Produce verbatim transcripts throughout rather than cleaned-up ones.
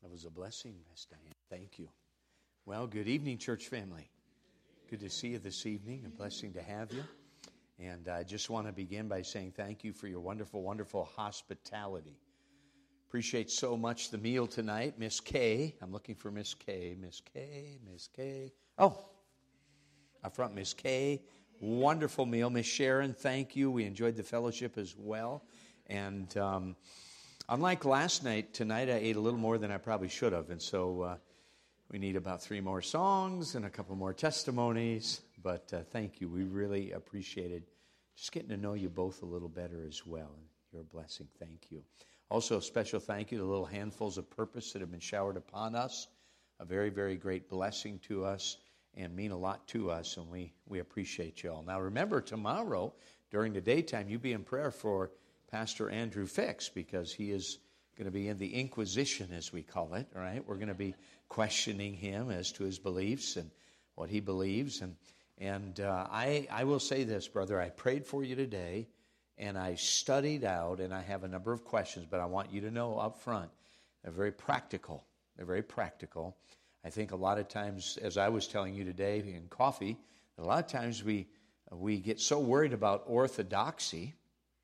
That was a blessing, Miss Diane. Thank you. Well, good evening, church family. Good to see you this evening. A blessing to have you. And I just want to begin by saying thank you for your wonderful, wonderful hospitality. Appreciate so much the meal tonight. Miss Kay. I'm looking for Miss Kay. Miss Kay. Miss Kay. Oh, up front, Miss Kay. Wonderful meal. Miss Sharon, thank you. We enjoyed the fellowship as well. And um, unlike last night, tonight I ate a little more than I probably should have. And so uh, we need about three more songs and a couple more testimonies. But uh, thank you. We really appreciated just getting to know you both a little better as well. And you're a blessing. Thank you. Also, a special thank you to the little handfuls of purpose that have been showered upon us. A very, very great blessing to us and mean a lot to us. And we, we appreciate you all. Now, remember, tomorrow during the daytime, you be in prayer for Pastor Andrew Fix, because he is going to be in the Inquisition, as we call it, all right? We're going to be questioning him as to his beliefs and what he believes. And and uh, I, I will say this, brother, I prayed for you today, and I studied out, and I have a number of questions, but I want you to know up front, they're very practical. They're very practical. I think a lot of times, as I was telling you today in coffee, a lot of times we we get so worried about orthodoxy,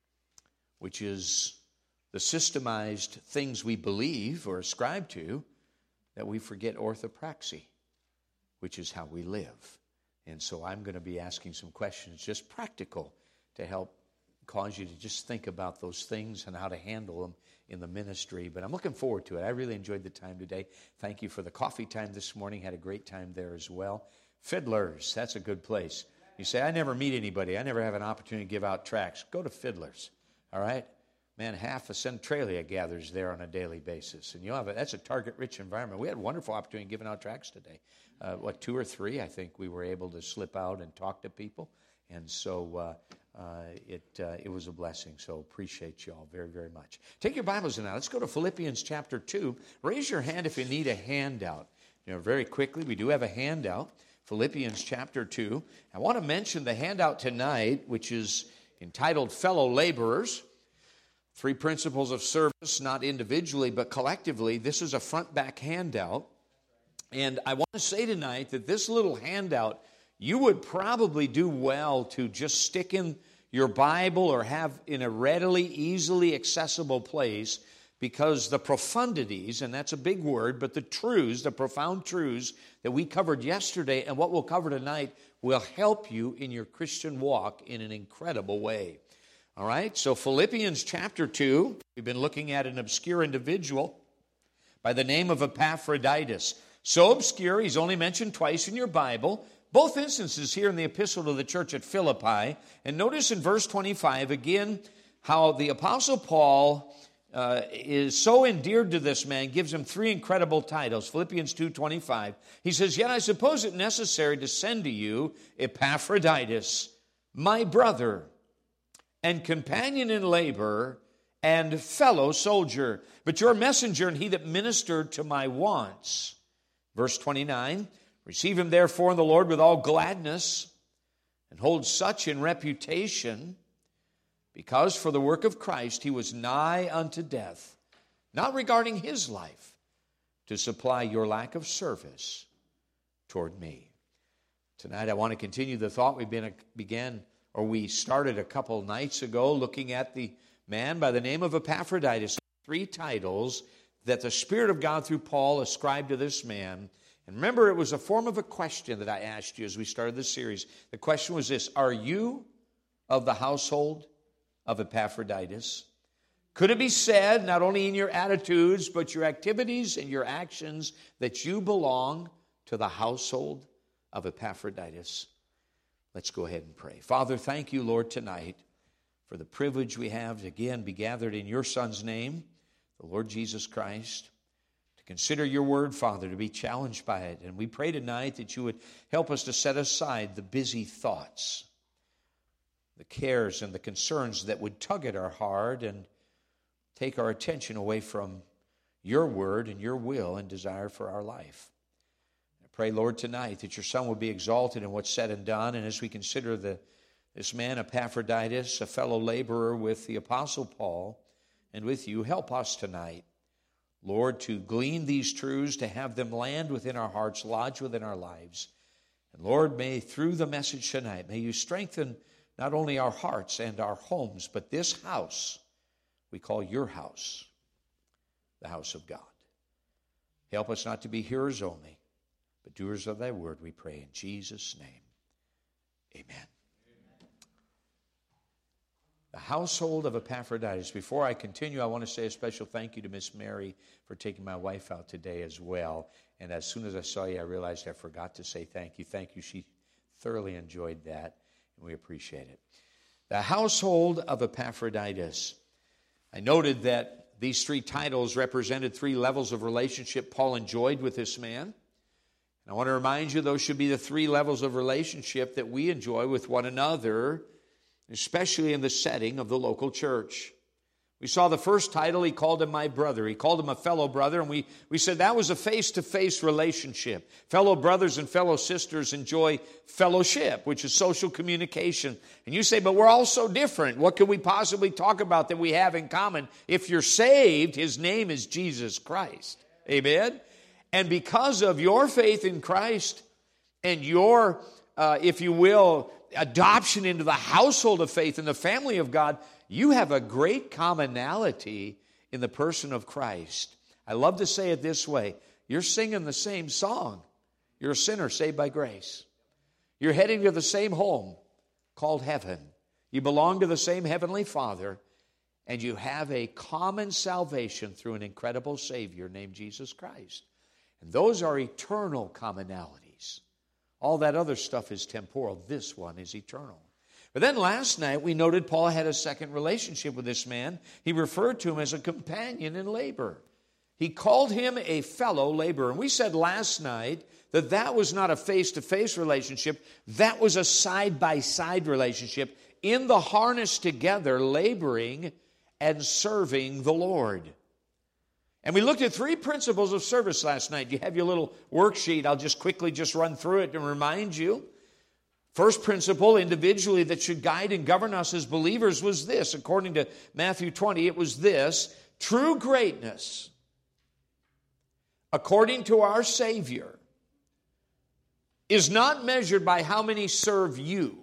which is the systemized things we believe or ascribe to, that we forget orthopraxy, which is how we live. And so I'm going to be asking some questions, just practical, to help cause you to just think about those things and how to handle them in the ministry. But I'm looking forward to it. I really enjoyed the time today. Thank you for the coffee time this morning. Had a great time there as well. Fiddlers, that's a good place. You say, I never meet anybody. I never have an opportunity to give out tracts. Go to Fiddlers. All right? Man, half of Centralia gathers there on a daily basis. And you have a, that's a target-rich environment. We had a wonderful opportunity giving out tracts today. Uh, what, two or three, I think we were able to slip out and talk to people. And so uh, uh, it uh, it was a blessing. So appreciate you all very, very much. Take your Bibles now. Let's go to Philippians chapter two. Raise your hand if you need a handout. You know, very quickly, we do have a handout. Philippians chapter two. I want to mention the handout tonight, which is entitled Fellow Laborers. Three principles of service, not individually, but collectively. This is a front-back handout. And I want to say tonight that this little handout, you would probably do well to just stick in your Bible or have in a readily, easily accessible place, because the profundities, and that's a big word, but the truths, the profound truths that we covered yesterday and what we'll cover tonight will help you in your Christian walk in an incredible way. All right, so Philippians chapter two, we've been looking at an obscure individual by the name of Epaphroditus. So obscure, he's only mentioned twice in your Bible. Both instances here in the epistle to the church at Philippi. And notice in verse twenty-five, again, how the Apostle Paul uh, is so endeared to this man, gives him three incredible titles. Philippians two twenty-five, he says, Yet I suppose it necessary to send to you Epaphroditus, my brother, and companion in labor, and fellow soldier, but your messenger and he that ministered to my wants. Verse twenty-nine, receive him therefore in the Lord with all gladness, and hold such in reputation, because for the work of Christ he was nigh unto death, not regarding his life, to supply your lack of service toward me. Tonight I want to continue the thought we began, or we started a couple nights ago, looking at the man by the name of Epaphroditus. Three titles that the Spirit of God through Paul ascribed to this man. And remember, it was a form of a question that I asked you as we started this series. The question was this: are you of the household of Epaphroditus? Could it be said, not only in your attitudes, but your activities and your actions, that you belong to the household of Epaphroditus? Let's go ahead and pray. Father, thank you, Lord, tonight for the privilege we have to again be gathered in your Son's name, the Lord Jesus Christ, to consider your word, Father, to be challenged by it. And we pray tonight that you would help us to set aside the busy thoughts, the cares and the concerns that would tug at our heart and take our attention away from your word and your will and desire for our life. Pray, Lord, tonight that your Son will be exalted in what's said and done. And as we consider the, this man, Epaphroditus, a fellow laborer with the Apostle Paul and with you, help us tonight Lord, to glean these truths, to have them land within our hearts, lodge within our lives. And Lord, may through the message tonight, may you strengthen not only our hearts and our homes, but this house we call your house, the house of God. Help us not to be hearers only, but doers of thy word, we pray in Jesus' name. Amen. The household of Epaphroditus. Before I continue, I want to say a special thank you to Miss Mary for taking my wife out today as well. And as soon as I saw you, I realized I forgot to say thank you. Thank you. She thoroughly enjoyed that, and we appreciate it. The household of Epaphroditus. I noted that these three titles represented three levels of relationship Paul enjoyed with this man. And I want to remind you, those should be the three levels of relationship that we enjoy with one another, especially in the setting of the local church. We saw the first title, he called him my brother. He called him a fellow brother, and we, we said that was a face-to-face relationship. Fellow brothers and fellow sisters enjoy fellowship, which is social communication. And you say, but we're all so different. What can we possibly talk about that we have in common? If you're saved, his name is Jesus Christ. Amen? And because of your faith in Christ and your, uh, if you will, adoption into the household of faith in the family of God, you have a great commonality in the person of Christ. I love to say it this way. You're singing the same song. You're a sinner saved by grace. You're heading to the same home called heaven. You belong to the same heavenly Father, and you have a common salvation through an incredible Savior named Jesus Christ. And those are eternal commonalities. All that other stuff is temporal. This one is eternal. But then last night we noted Paul had a second relationship with this man. He referred to him as a companion in labor. He called him a fellow laborer. And we said last night that that was not a face-to-face relationship. That was a side-by-side relationship in the harness together, laboring and serving the Lord. And we looked at three principles of service last night. You have your little worksheet. I'll just quickly just run through it and remind you. First principle individually that should guide and govern us as believers was this. According to Matthew twenty, it was this. True greatness, according to our Savior, is not measured by how many serve you.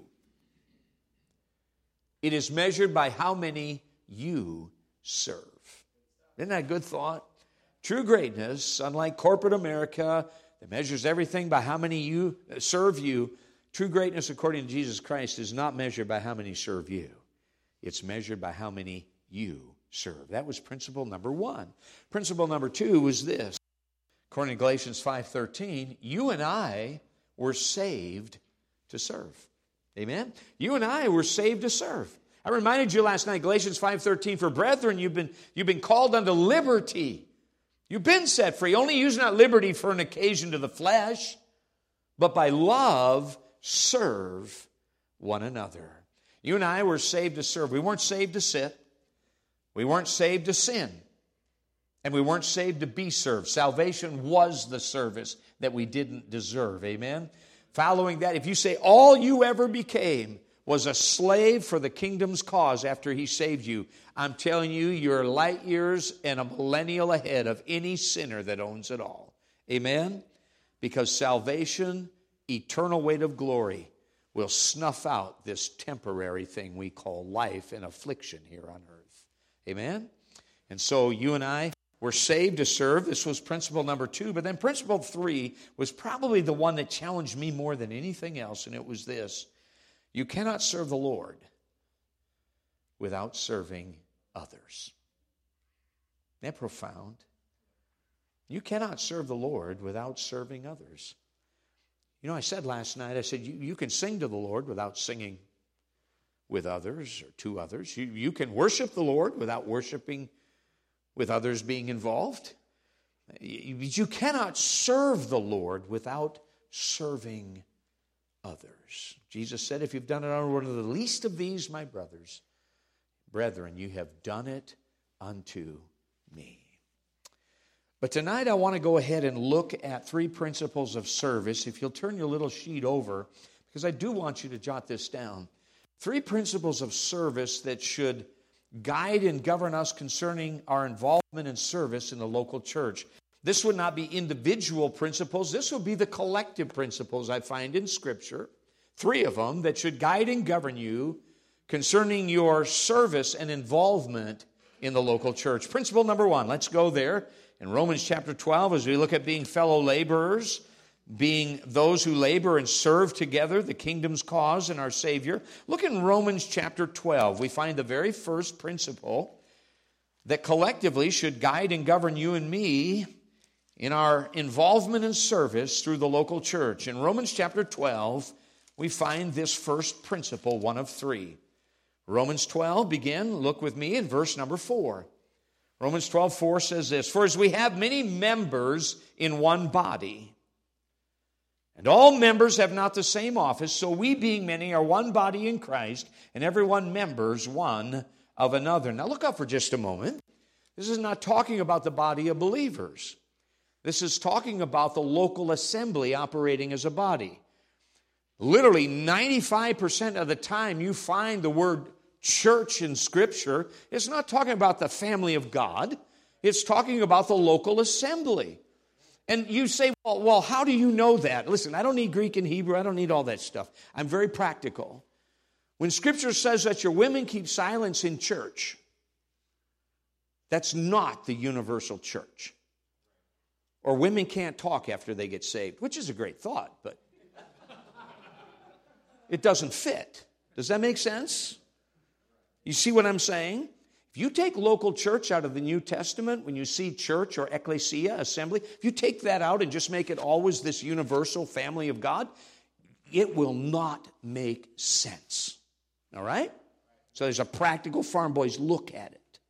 It is measured by how many you serve. Isn't that a good thought? True greatness, unlike corporate America, that measures everything by how many you serve you, true greatness according to Jesus Christ is not measured by how many serve you. It's measured by how many you serve. That was principle number one. Principle number two was this. According to Galatians five thirteen, you and I were saved to serve. Amen? You and I were saved to serve. I reminded you last night, Galatians five thirteen, for brethren, you've been, you've been called unto liberty. You've been set free. Only use not liberty for an occasion to the flesh, but by love serve one another. You and I were saved to serve. We weren't saved to sit. We weren't saved to sin. And we weren't saved to be served. Salvation was the service that we didn't deserve. Amen? Following that, if you say all you ever became was a slave for the kingdom's cause after he saved you, I'm telling you, you're light years and a millennial ahead of any sinner that owns it all. Amen? Because salvation, eternal weight of glory, will snuff out this temporary thing we call life and affliction here on earth. Amen? And so you and I were saved to serve. This was principle number two. But then principle three was probably the one that challenged me more than anything else, and it was this. You cannot serve the Lord without serving others. Isn't that profound? You cannot serve the Lord without serving others. You know, I said last night, I said, you, you can sing to the Lord without singing with others or to others. You, you can worship the Lord without worshiping with others being involved. You, you cannot serve the Lord without serving others. Jesus said, if you've done it on one of the least of these, my brothers, brethren, you have done it unto me. But tonight I want to go ahead and look at three principles of service. If you'll turn your little sheet over, because I do want you to jot this down. Three principles of service that should guide and govern us concerning our involvement and service in the local church. This would not be individual principles. This would be the collective principles I find in Scripture. Three of them that should guide and govern you concerning your service and involvement in the local church. Principle number one, let's go there. In Romans chapter twelve, as we look at being fellow laborers, being those who labor and serve together the kingdom's cause and our Savior. Look in Romans chapter twelve. We find the very first principle that collectively should guide and govern you and me in our involvement and service through the local church. In Romans chapter twelve, we find this first principle, one of three. Romans twelve, begin, look with me in verse number four. Romans twelve, four says this, "For as we have many members in one body, and all members have not the same office, so we being many are one body in Christ, and every one members one of another." Now look up for just a moment. This is not talking about the body of believers. This is talking about the local assembly operating as a body. Literally ninety-five percent of the time you find the word church in Scripture, it's not talking about the family of God. It's talking about the local assembly. And you say, well, well, how do you know that? Listen, I don't need Greek and Hebrew. I don't need all that stuff. I'm very practical. When Scripture says that your women keep silence in church, that's not the universal church. Or women can't talk after they get saved, which is a great thought, but it doesn't fit. Does that make sense? You see what I'm saying? If you take local church out of the New Testament, when you see church or ecclesia, assembly, if you take that out and just make it always this universal family of God, it will not make sense. All right? So there's a practical farm boys look at it.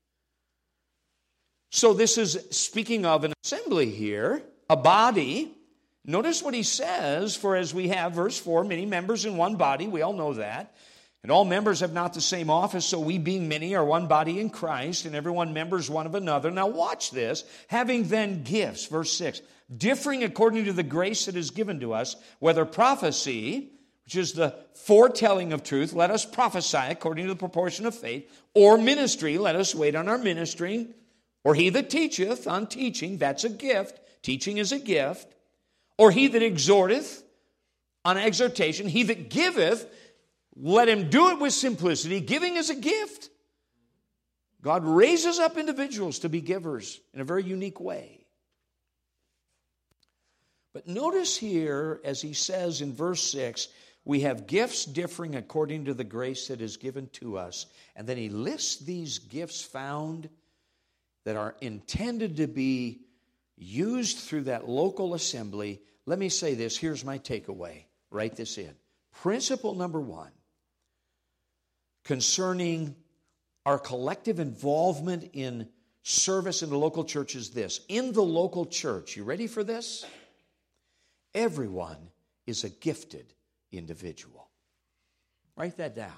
So this is speaking of an assembly here, a body. Notice what he says, for as we have, verse four, many members in one body, we all know that. And all members have not the same office, so we being many are one body in Christ, and every one members one of another. Now watch this. Having then gifts, verse six, differing according to the grace that is given to us, whether prophecy, which is the foretelling of truth, let us prophesy according to the proportion of faith, or ministry, let us wait on our ministering, or he that teacheth on teaching, that's a gift. Teaching is a gift. Or he that exhorteth on exhortation, he that giveth, let him do it with simplicity. Giving is a gift. God raises up individuals to be givers in a very unique way. But notice here, as he says in verse six, we have gifts differing according to the grace that is given to us. And then he lists these gifts found that are intended to be used through that local assembly. Let me say this. Here's my takeaway. Write this in. Principle number one, concerning our collective involvement in service in the local church is this. In the local church, you ready for this? Everyone is a gifted individual. Write that down.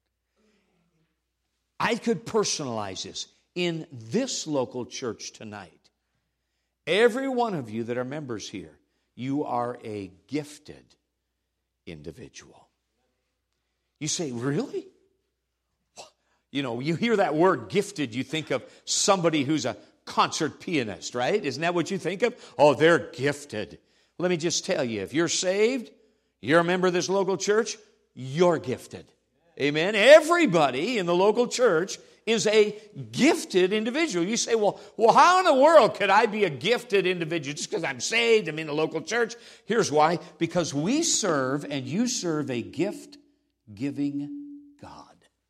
I could personalize this. In this local church tonight, every one of you that are members here, you are a gifted individual. You say, really? You know, you hear that word gifted, you think of somebody who's a concert pianist, right? Isn't that what you think of? Oh, they're gifted. Let me just tell you, if you're saved, you're a member of this local church, you're gifted. Amen? Everybody in the local church is a gifted individual. You say, well, well, how in the world could I be a gifted individual? Just because I'm saved, I'm in the local church? Here's why. Because we serve and you serve a gift-giving God.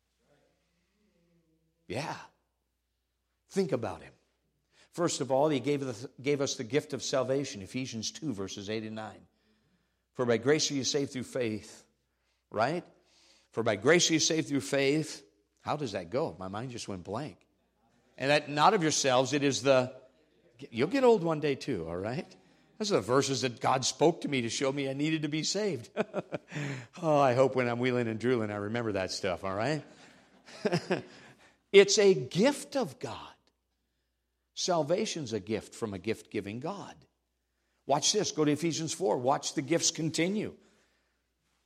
Yeah. Think about him. First of all, he gave us, gave us the gift of salvation, Ephesians two, verses eight and nine. For by grace are you saved through faith, right? For by grace are you saved through faith. How does that go? My mind just went blank. And that not of yourselves, it is the, you'll get old one day too, all right? Those are the verses that God spoke to me to show me I needed to be saved. Oh, I hope when I'm wheeling and drooling, I remember that stuff, all right? It's a gift of God. Salvation's a gift from a gift-giving God. Watch this. Go to Ephesians four. Watch the gifts continue.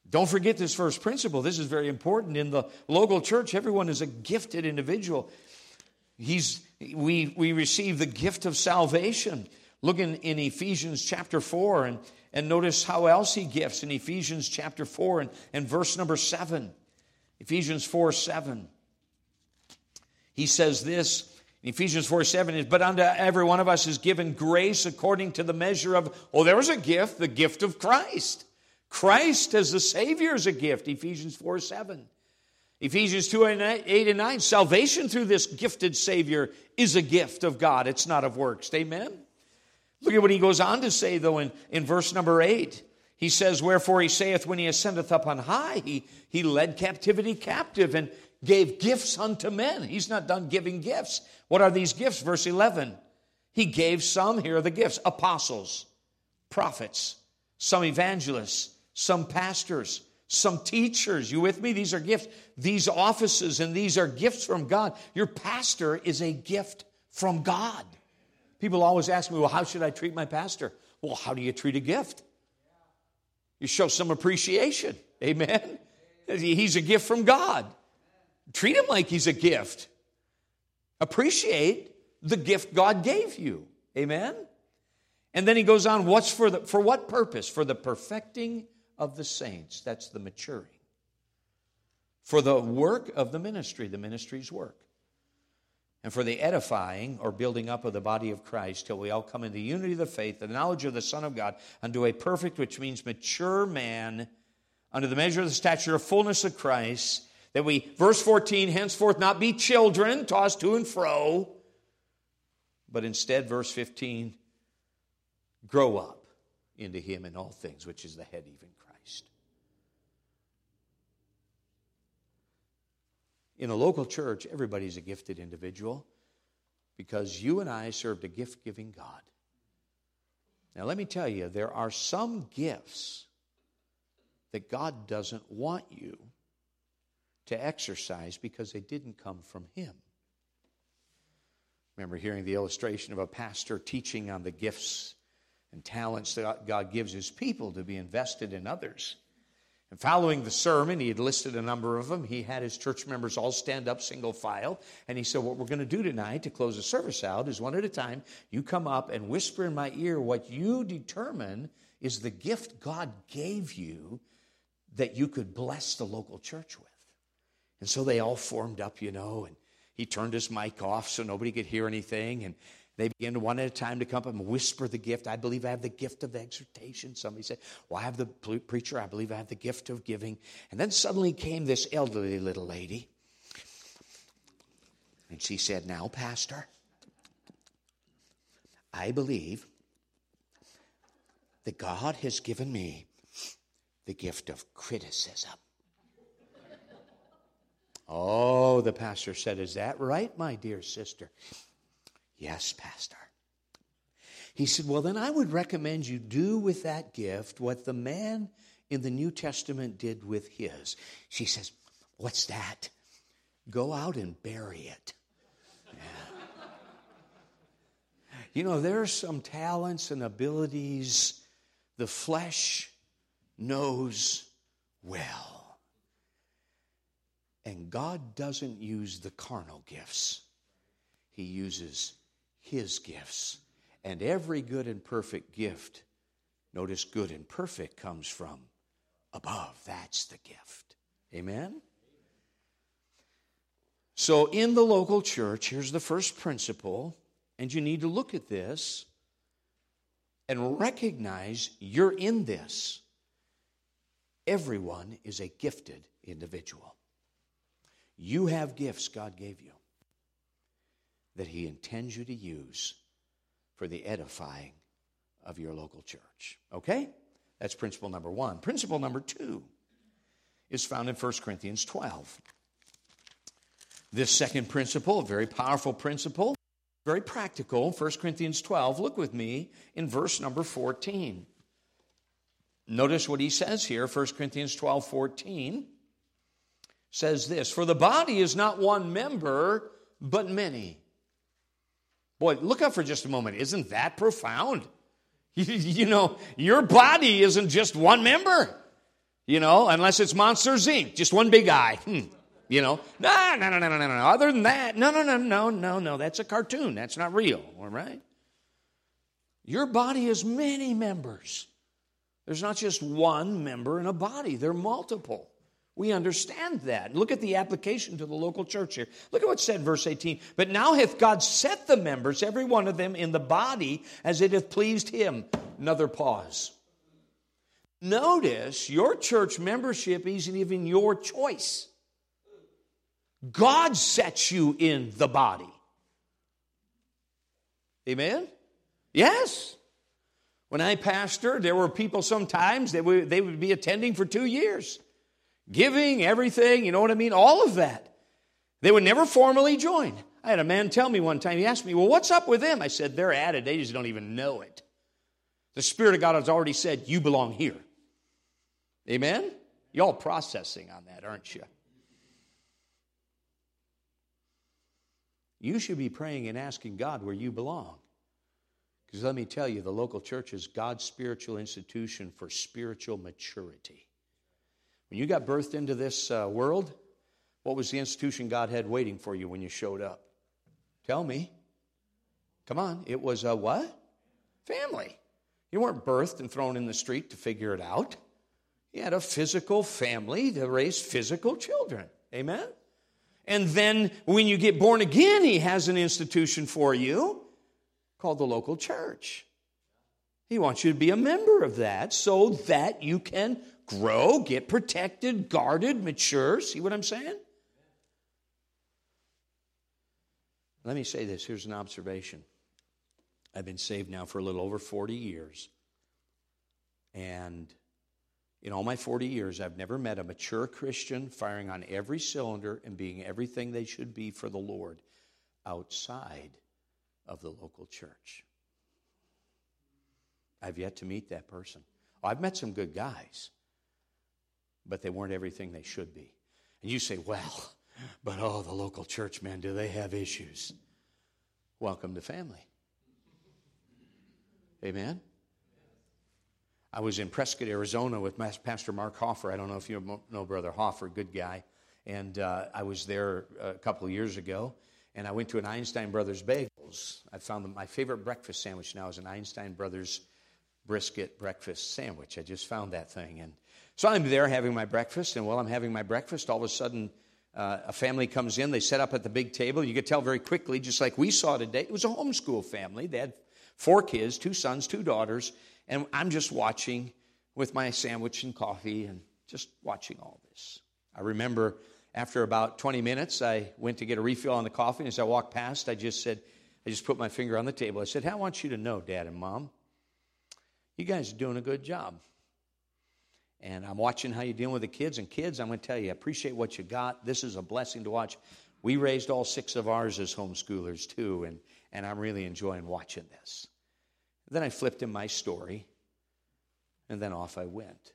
Don't forget this first principle. This is very important. In the local church, everyone is a gifted individual. He's, we, we receive the gift of salvation. Look in, in Ephesians chapter four and, and notice how else he gifts in Ephesians chapter four and, and verse number seven. Ephesians four, seven. He says this, in Ephesians four, seven, is, but unto every one of us is given grace according to the measure of, oh, there was a gift, the gift of Christ. Christ as the Savior is a gift, Ephesians four, seven. Ephesians two, eight and nine, salvation through this gifted Savior is a gift of God. It's not of works. Amen? Look at what he goes on to say, though, in, in verse number eight. He says, wherefore he saith, when he ascendeth up on high, he, he led captivity captive and gave gifts unto men. He's not done giving gifts. What are these gifts? Verse eleven. He gave some, here are the gifts, apostles, prophets, some evangelists, some pastors, some teachers. You with me? These are gifts. These offices and these are gifts from God. Your pastor is a gift from God. People always ask me, well, how should I treat my pastor? Well, how do you treat a gift? You show some appreciation. Amen? He's a gift from God. Treat him like he's a gift. Appreciate the gift God gave you. Amen? And then he goes on, what's for the, for what purpose? For the perfecting of the saints. That's the maturing. For the work of the ministry, the ministry's work. And for the edifying or building up of the body of Christ till we all come in the unity of the faith, the knowledge of the Son of God, unto a perfect, which means mature man, unto the measure of the stature of fullness of Christ, that we, verse fourteen, henceforth not be children, tossed to and fro, but instead, verse fifteen, grow up into him in all things, which is the head, even Christ. In a local church, everybody's a gifted individual because you and I served a gift-giving God. Now, let me tell you, there are some gifts that God doesn't want you to exercise because they didn't come from him. Remember hearing the illustration of a pastor teaching on the gifts and talents that God gives his people to be invested in others. And following the sermon, he had listed a number of them. He had his church members all stand up single file. And he said, what we're going to do tonight to close the service out is one at a time, you come up and whisper in my ear what you determine is the gift God gave you that you could bless the local church with. And so they all formed up, you know, and he turned his mic off so nobody could hear anything. And they began to one at a time to come up and whisper the gift. I believe I have the gift of exhortation. Somebody said, well, I have the preacher. I believe I have the gift of giving. And then suddenly came this elderly little lady. And she said, now, Pastor, I believe that God has given me the gift of criticism. Oh, the pastor said, is that right, my dear sister? Yes, Pastor. He said, well, then I would recommend you do with that gift what the man in the New Testament did with his. She says, what's that? Go out and bury it. Yeah. You know, there are some talents and abilities the flesh knows well. And God doesn't use the carnal gifts. He uses his gifts. And every good and perfect gift, notice good and perfect comes from above. That's the gift. Amen? So in the local church, here's the first principle, and you need to look at this and recognize you're in this. Everyone is a gifted individual. You have gifts God gave you that he intends you to use for the edifying of your local church. Okay? That's principle number one. Principle number two is found in First Corinthians twelve. This second principle, a very powerful principle, very practical, First Corinthians twelve. Look with me in verse number fourteen. Notice what he says here, First Corinthians twelve, fourteen. Says this, for the body is not one member, but many. Boy, look up for just a moment. Isn't that profound? You, you know, your body isn't just one member. You know, unless it's Monsters, Incorporated, just one big eye. Hmm. You know, no, no, no, no, no, no, no. Other than that, no, no, no, no, no, no. That's a cartoon. That's not real, all right? Your body has many members. There's not just one member in a body. There are multiple. We understand that. Look at the application to the local church here. Look at what's said, verse eighteen. But now hath God set the members, every one of them, in the body as it hath pleased him. Another pause. Notice your church membership isn't even your choice. God sets you in the body. Amen? Yes. When I pastored, there were people sometimes that would, they would be attending for two years. Giving, everything, you know what I mean? All of that. They would never formally join. I had a man tell me one time, he asked me, well, what's up with them? I said, they're at it. They just don't even know it. The Spirit of God has already said, you belong here. Amen? Y'all processing on that, aren't you? You should be praying and asking God where you belong. Because let me tell you, the local church is God's spiritual institution for spiritual maturity. When you got birthed into this uh, world, what was the institution God had waiting for you when you showed up? Tell me. Come on. It was a what? Family. You weren't birthed and thrown in the street to figure it out. You had a physical family to raise physical children. Amen? And then when you get born again, He has an institution for you called the local church. He wants you to be a member of that so that you can grow, get protected, guarded, mature. See what I'm saying? Let me say this. Here's an observation. I've been saved now for a little over forty years. And in all my forty years, I've never met a mature Christian firing on every cylinder and being everything they should be for the Lord outside of the local church. I've yet to meet that person. Oh, I've met some good guys, but they weren't everything they should be. And you say, well, but oh, the local church, man, do they have issues? Welcome to family. Amen? I was in Prescott, Arizona with Pastor Mark Hoffer. I don't know if you know Brother Hoffer, good guy. And uh, I was there a couple of years ago, and I went to an Einstein Brothers Bagels. I found that my favorite breakfast sandwich now is an Einstein Brothers brisket breakfast sandwich. I just found that thing. And so I'm there having my breakfast, and while I'm having my breakfast, all of a sudden uh, a family comes in. They set up at the big table. You could tell very quickly, just like we saw today, it was a homeschool family. They had four kids, two sons, two daughters, and I'm just watching with my sandwich and coffee and just watching all this. I remember after about twenty minutes, I went to get a refill on the coffee, and as I walked past, I just said, I just put my finger on the table. I said, hey, I want you to know, Dad and Mom, you guys are doing a good job. And I'm watching how you're dealing with the kids. And kids, I'm going to tell you, I appreciate what you got. This is a blessing to watch. We raised all six of ours as homeschoolers, too, and, and I'm really enjoying watching this. Then I flipped in my story, and then off I went.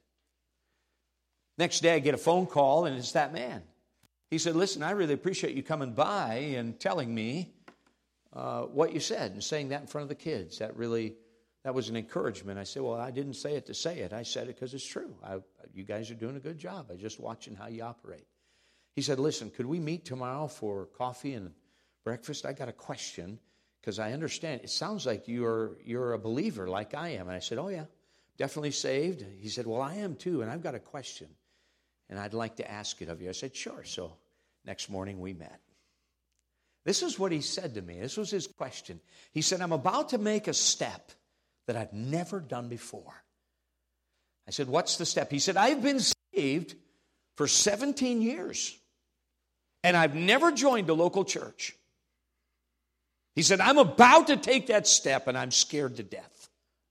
Next day, I get a phone call, and it's that man. He said, listen, I really appreciate you coming by and telling me uh, what you said and saying that in front of the kids. That really, that was an encouragement. I said, well, I didn't say it to say it. I said it because it's true. I, you guys are doing a good job. I'm just watching how you operate. He said, listen, could we meet tomorrow for coffee and breakfast? I got a question because I understand. It sounds like you're you're a believer like I am. And I said, oh, yeah, definitely saved. He said, well, I am too, and I've got a question, and I'd like to ask it of you. I said, sure. So next morning we met. This is what he said to me. This was his question. He said, I'm about to make a step that I've never done before. I said, what's the step? He said, I've been saved for seventeen years, and I've never joined a local church. He said, I'm about to take that step, and I'm scared to death.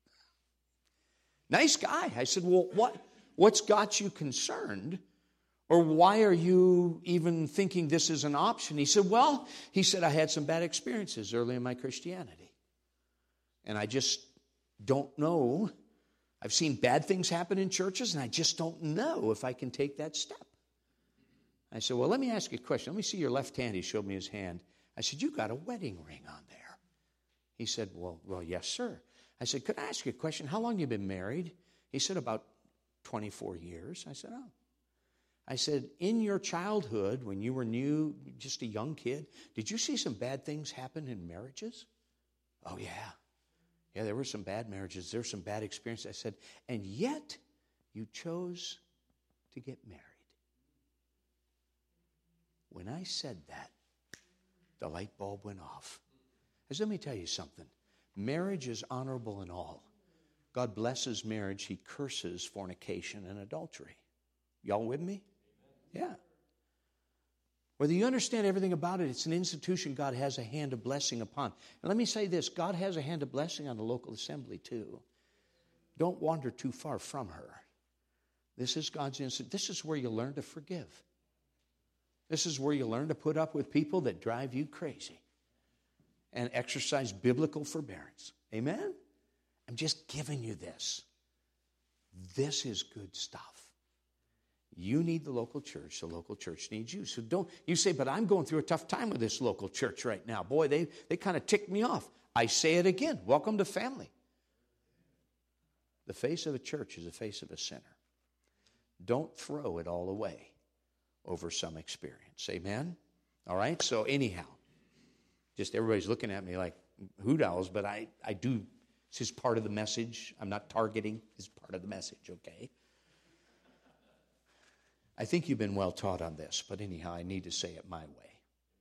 Nice guy. I said, well, what, what's got you concerned? Or why are you even thinking this is an option? He said, well, he said, I had some bad experiences early in my Christianity. And I just don't know. I've seen bad things happen in churches, and I just don't know if I can take that step. I said, well, let me ask you a question. Let me see your left hand. He showed me his hand. I said, you got a wedding ring on there. He said, well, well, yes, sir. I said, could I ask you a question? How long have you been married? He said, about twenty-four years. I said, oh. I said, in your childhood, when you were new, just a young kid, did you see some bad things happen in marriages? Oh, yeah. Yeah, there were some bad marriages. There were some bad experiences. I said, and yet you chose to get married. When I said that, the light bulb went off. As let me tell you something. Marriage is honorable in all. God blesses marriage. He curses fornication and adultery. Y'all with me? Yeah. Whether you understand everything about it, it's an institution God has a hand of blessing upon. And let me say this, God has a hand of blessing on the local assembly too. Don't wander too far from her. This is God's institution. This is where you learn to forgive. This is where you learn to put up with people that drive you crazy and exercise biblical forbearance. Amen? I'm just giving you this. This is good stuff. You need the local church. The local church needs you. So don't, you say, but I'm going through a tough time with this local church right now. Boy, they, they kind of ticked me off. I say it again. Welcome to family. The face of a church is the face of a sinner. Don't throw it all away over some experience. Amen? All right? So anyhow, just everybody's looking at me like hoot owls, but I, I do, this is part of the message. I'm not targeting. This is part of the message, okay? I think you've been well taught on this, but anyhow, I need to say it my way.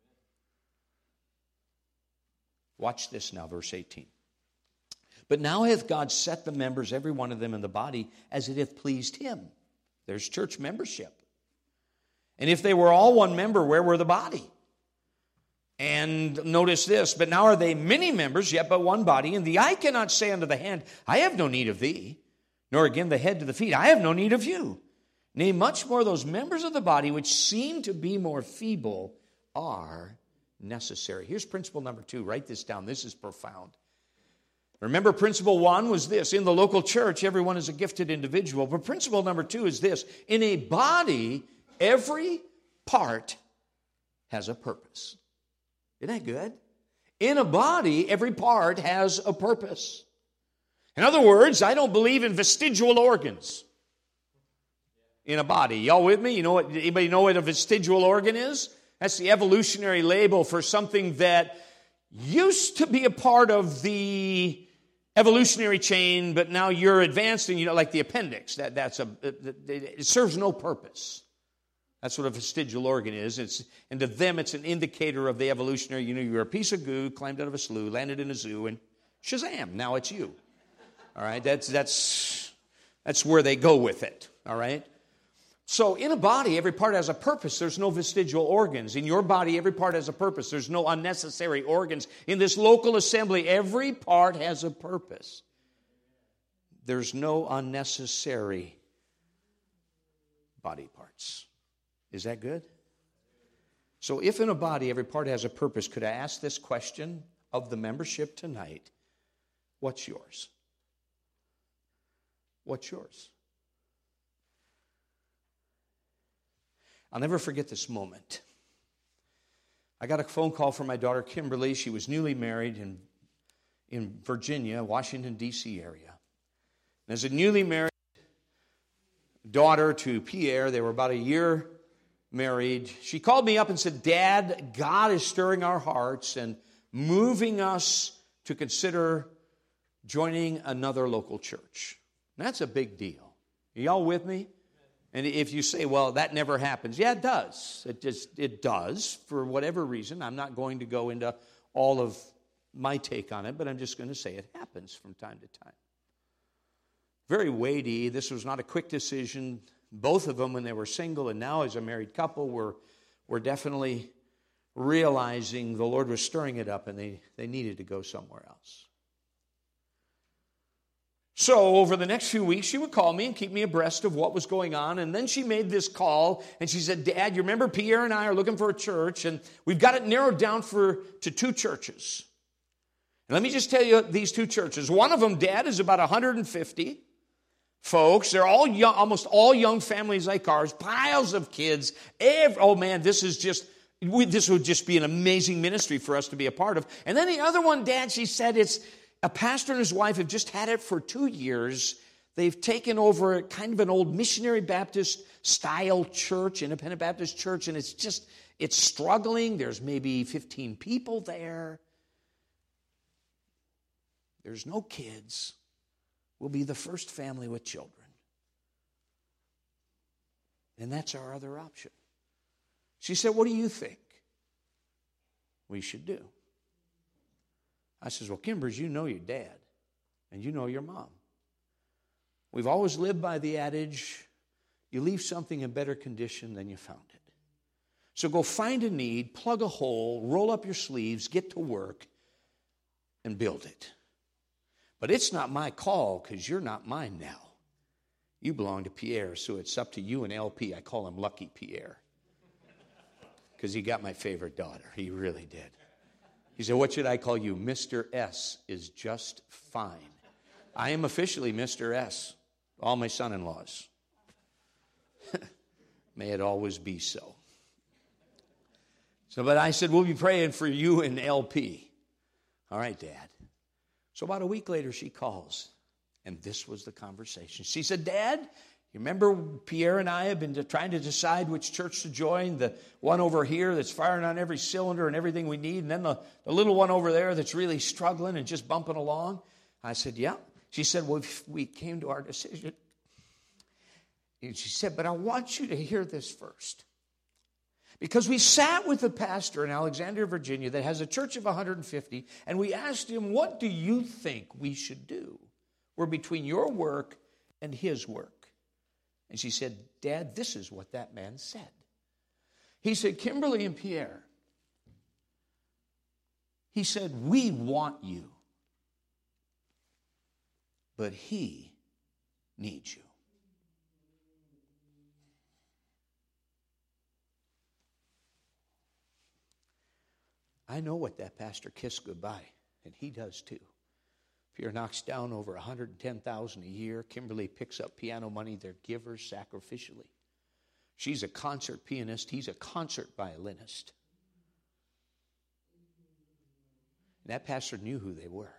Watch this now, verse eighteen. But now hath God set the members, every one of them in the body, as it hath pleased him. There's church membership. And if they were all one member, where were the body? And notice this, but now are they many members, yet but one body. And the eye cannot say unto the hand, I have no need of thee, nor again the head to the feet, I have no need of you. Nay, much more those members of the body which seem to be more feeble are necessary. Here's principle number two. Write this down. This is profound. Remember, principle one was this. In the local church, everyone is a gifted individual. But principle number two is this. In a body, every part has a purpose. Isn't that good? In a body, every part has a purpose. In other words, I don't believe in vestigial organs in a body. Y'all with me? You know what? Anybody know what a vestigial organ is? That's the evolutionary label for something that used to be a part of the evolutionary chain, but now you're advanced and you know, like the appendix. That that's a it serves no purpose. That's what a vestigial organ is. It's and to them, it's an indicator of the evolutionary. You know, you're a piece of goo, climbed out of a slough, landed in a zoo, and shazam! Now it's you. All right, that's that's that's where they go with it. All right. So in a body, every part has a purpose. There's no vestigial organs. In your body, every part has a purpose. There's no unnecessary organs. In this local assembly, every part has a purpose. There's no unnecessary body parts. Is that good? So if in a body, every part has a purpose, could I ask this question of the membership tonight? What's yours? What's yours? I'll never forget this moment. I got a phone call from my daughter, Kimberly. She was newly married in, in Virginia, Washington, D C area. And as a newly married daughter to Pierre, they were about a year married. She called me up and said, Dad, God is stirring our hearts and moving us to consider joining another local church. And that's a big deal. Are y'all with me? And if you say, well, that never happens. Yeah, it does. It just it does for whatever reason. I'm not going to go into all of my take on it, but I'm just going to say it happens from time to time. Very weighty. This was not a quick decision. Both of them, when they were single and now as a married couple, were, were definitely realizing the Lord was stirring it up and they, they needed to go somewhere else. So over the next few weeks, she would call me and keep me abreast of what was going on. And then she made this call, and she said, Dad, you remember Pierre and I are looking for a church, and we've got it narrowed down for to two churches. And let me just tell you these two churches. One of them, Dad, is about one hundred fifty folks. They're all young, almost all young families like ours, piles of kids. Every, oh, man, this is just, we, this would just be an amazing ministry for us to be a part of. And then the other one, Dad, she said, it's a pastor and his wife have just had it for two years. They've taken over kind of an old missionary Baptist style church, independent Baptist church, and it's just, it's struggling. There's maybe fifteen people there. There's no kids. We'll be the first family with children. And that's our other option. She said, what do you think we should do? I says, well, Kimbers, you know your dad, and you know your mom. We've always lived by the adage, you leave something in better condition than you found it. So go find a need, plug a hole, roll up your sleeves, get to work, and build it. But it's not my call because you're not mine now. You belong to Pierre, so it's up to you and L P. I call him Lucky Pierre because he got my favorite daughter. He really did. He said, what should I call you? Mister S is just fine. I am officially Mister S. All my son-in-laws. May it always be so. So, but I said, we'll be praying for you and L P. All right, Dad. So about a week later, she calls, and this was the conversation. She said, Dad, you remember Pierre and I have been trying to decide which church to join, the one over here that's firing on every cylinder and everything we need, and then the, the little one over there that's really struggling and just bumping along? I said, yeah. She said, well, we came to our decision. And she said, but I want you to hear this first. Because we sat with a pastor in Alexandria, Virginia that has a church of one hundred fifty, and we asked him, what do you think we should do? We're between your work and his work. And she said, Dad, this is what that man said. He said, Kimberly and Pierre, he said, we want you. But he needs you. I know what that pastor kissed goodbye, and he does too. Pierre knocks down over one hundred ten thousand dollars a year. Kimberly picks up piano money. They're givers sacrificially. She's a concert pianist. He's a concert violinist. And that pastor knew who they were.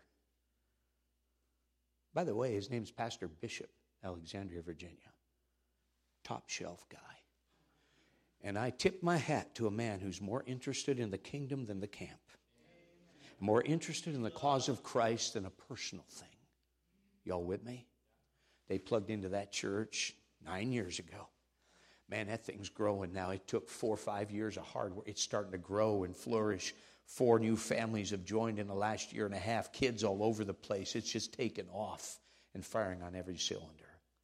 By the way, his name's Pastor Bishop, Alexandria, Virginia. Top shelf guy. And I tip my hat to a man who's more interested in the kingdom than the camp. More interested in the cause of Christ than a personal thing. Y'all with me? They plugged into that church nine years ago. Man, that thing's growing now. It took four or five years of hard work. It's starting to grow and flourish. Four new families have joined in the last year and a half. Kids all over the place. It's just taken off and firing on every cylinder.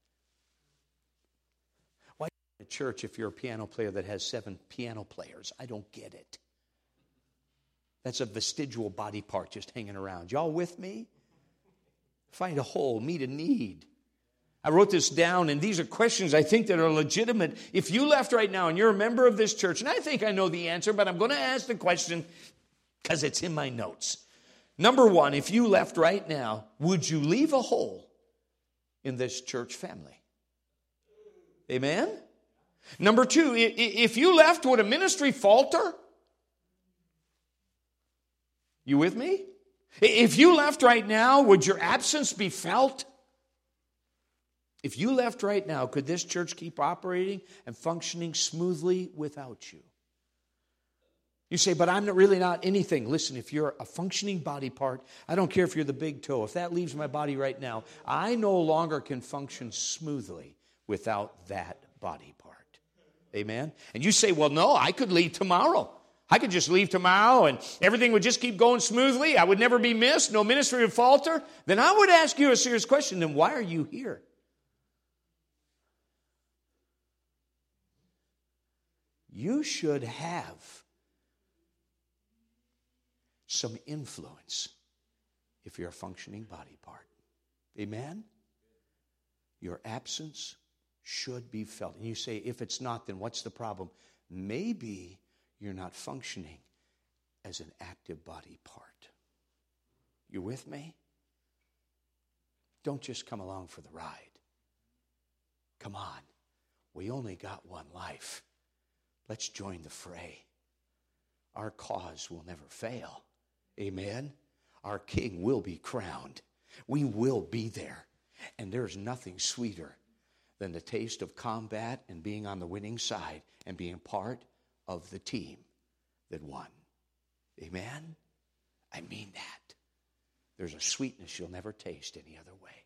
Why a church if you're a piano player that has seven piano players? I don't get it. That's a vestigial body part just hanging around. Y'all with me? Find a hole, meet a need. I wrote this down, and these are questions I think that are legitimate. If you left right now and you're a member of this church, and I think I know the answer, but I'm going to ask the question because it's in my notes. Number one, if you left right now, would you leave a hole in this church family? Amen? Number two, if you left, would a ministry falter? You with me? If you left right now, would your absence be felt? If you left right now, could this church keep operating and functioning smoothly without you? You say, but I'm not really not anything. Listen, if you're a functioning body part, I don't care if you're the big toe. If that leaves my body right now, I no longer can function smoothly without that body part. Amen? And you say, well, no, I could leave tomorrow. I could just leave tomorrow and everything would just keep going smoothly. I would never be missed. No ministry would falter. Then I would ask you a serious question. Then why are you here? You should have some influence if you're a functioning body part. Amen? Your absence should be felt. And you say, if it's not, then what's the problem? Maybe you're not functioning as an active body part. You with me? Don't just come along for the ride. Come on. We only got one life. Let's join the fray. Our cause will never fail. Amen? Our King will be crowned. We will be there. And there's nothing sweeter than the taste of combat and being on the winning side and being part of the team that won. Amen? I mean that. There's a sweetness you'll never taste any other way.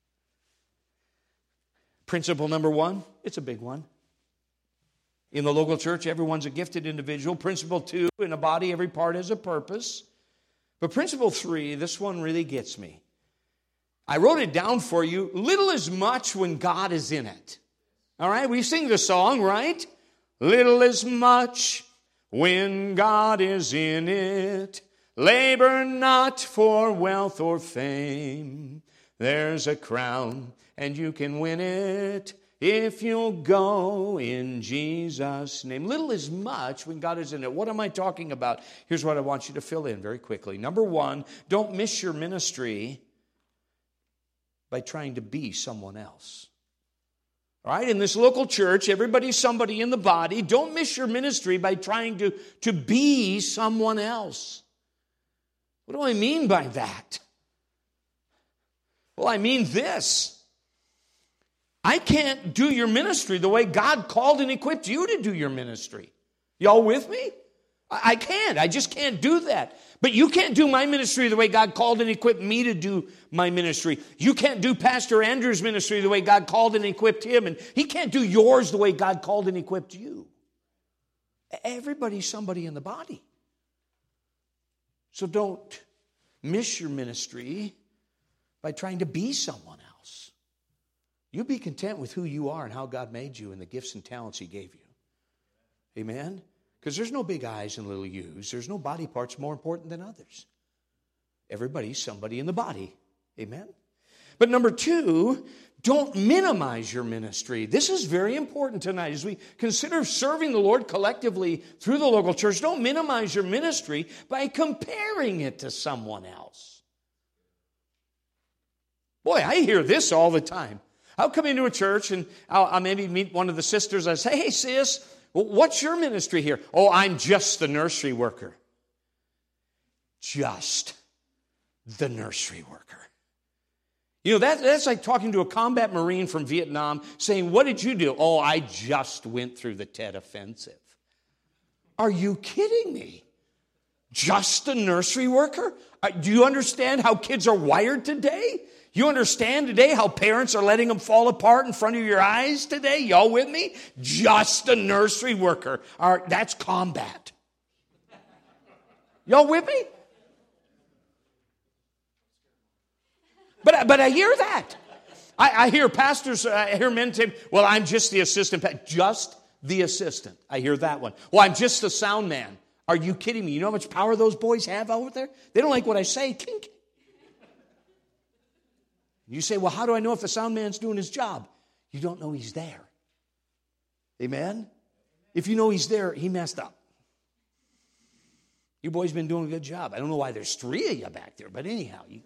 Principle number one, it's a big one. In the local church, everyone's a gifted individual. Principle two, in a body, every part has a purpose. But principle three, this one really gets me. I wrote it down for you. Little is much when God is in it. All right, we sing the song, right? Little is much when God is in it. Labor not for wealth or fame. There's a crown and you can win it if you'll go in Jesus' name. Little is much when God is in it. What am I talking about? Here's what I want you to fill in very quickly. Number one, don't miss your ministry by trying to be someone else. All right, in this local church, everybody's somebody in the body. Don't miss your ministry by trying to, to be someone else. What do I mean by that? Well, I mean this. I can't do your ministry the way God called and equipped you to do your ministry. Y'all with me? I can't. I just can't do that. But you can't do my ministry the way God called and equipped me to do my ministry. You can't do Pastor Andrew's ministry the way God called and equipped him. And he can't do yours the way God called and equipped you. Everybody's somebody in the body. So don't miss your ministry by trying to be someone else. You be content with who you are and how God made you and the gifts and talents He gave you. Amen? Because there's no big I's and little U's. There's no body parts more important than others. Everybody's somebody in the body. Amen? But number two, don't minimize your ministry. This is very important tonight as we consider serving the Lord collectively through the local church. Don't minimize your ministry by comparing it to someone else. Boy, I hear this all the time. I'll come into a church and I'll, I'll maybe meet one of the sisters. I say, hey, sis, what's your ministry here? Oh, I'm just the nursery worker. Just the nursery worker. You know, that, that's like talking to a combat Marine from Vietnam saying, what did you do? Oh, I just went through the Tet Offensive. Are you kidding me? Just a nursery worker? Do you understand how kids are wired today? You understand today how parents are letting them fall apart in front of your eyes today? Y'all with me? Just a nursery worker. All right, that's combat. Y'all with me? But, but I hear that. I, I hear pastors, I hear men say, well, I'm just the assistant. Just the assistant. I hear that one. Well, I'm just the sound man. Are you kidding me? You know how much power those boys have out there? They don't like what I say. Tink. You say, well, how do I know if the sound man's doing his job? You don't know he's there. Amen? If you know he's there, he messed up. You boys been doing a good job. I don't know why there's three of you back there, but anyhow. You,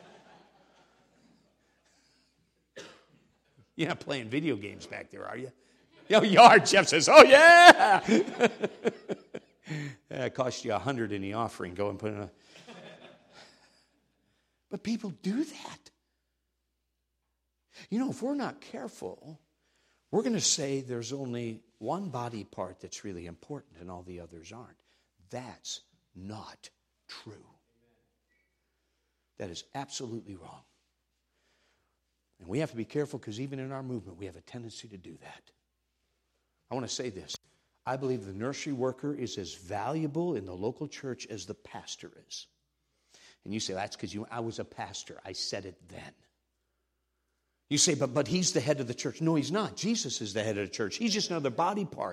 you're not playing video games back there, are you? Oh, you are, Jeff says, oh, yeah. It cost you a hundred in the offering. Go and put in a... But people do that. You know, if we're not careful, we're going to say there's only one body part that's really important and all the others aren't. That's not true. That is absolutely wrong. And we have to be careful because even in our movement, we have a tendency to do that. I want to say this. I believe the nursery worker is as valuable in the local church as the pastor is. And you say, that's because you. I was a pastor. I said it then. You say, but, but he's the head of the church. No, he's not. Jesus is the head of the church. He's just another body part.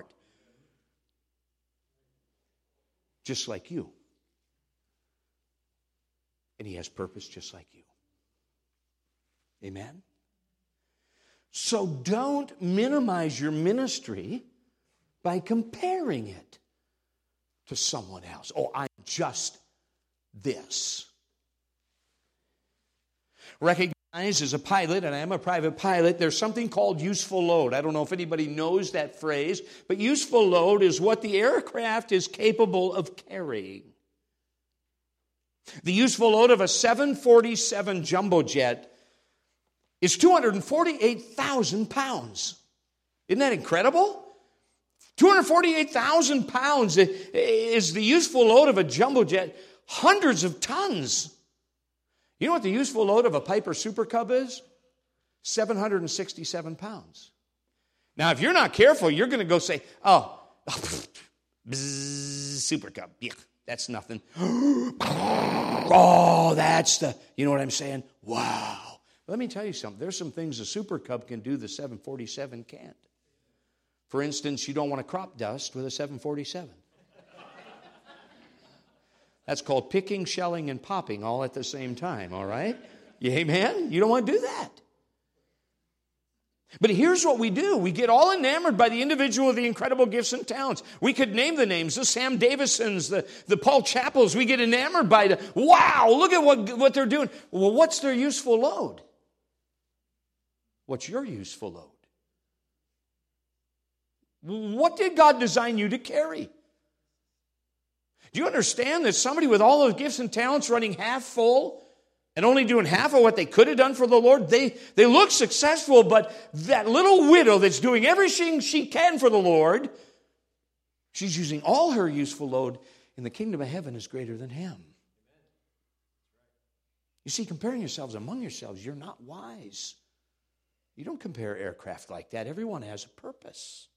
Just like you. And he has purpose just like you. Amen? So don't minimize your ministry by comparing it to someone else. Oh, I'm just this. Recognize as a pilot, and I am a private pilot, there's something called useful load. I don't know if anybody knows that phrase, but useful load is what the aircraft is capable of carrying. The useful load of a seven forty-seven jumbo jet is two hundred forty-eight thousand pounds. Isn't that incredible? two hundred forty-eight thousand pounds is the useful load of a jumbo jet. Hundreds of tons. You know what the useful load of a Piper Super Cub is? seven hundred sixty-seven pounds. Now, if you're not careful, you're going to go say, oh, bzz, Super Cub. Yeah, that's nothing. Oh, that's the, you know what I'm saying? Wow. Let me tell you something. There's some things a Super Cub can do the seven forty-seven can't. For instance, you don't want to crop dust with a seven forty-seven. That's called picking, shelling, and popping all at the same time, all right? Yeah, amen? You don't want to do that. But here's what we do. We get all enamored by the individual with the incredible gifts and talents. We could name the names, the Sam Davisons, the, the Paul Chappells. We get enamored by the, wow, look at what, what they're doing. Well, what's their useful load? What's your useful load? What did God design you to carry? Do you understand that somebody with all those gifts and talents running half full and only doing half of what they could have done for the Lord, they, they look successful, but that little widow that's doing everything she can for the Lord, she's using all her useful load in the kingdom of heaven is greater than him. You see, comparing yourselves among yourselves, you're not wise. You don't compare aircraft like that. Everyone has a purpose.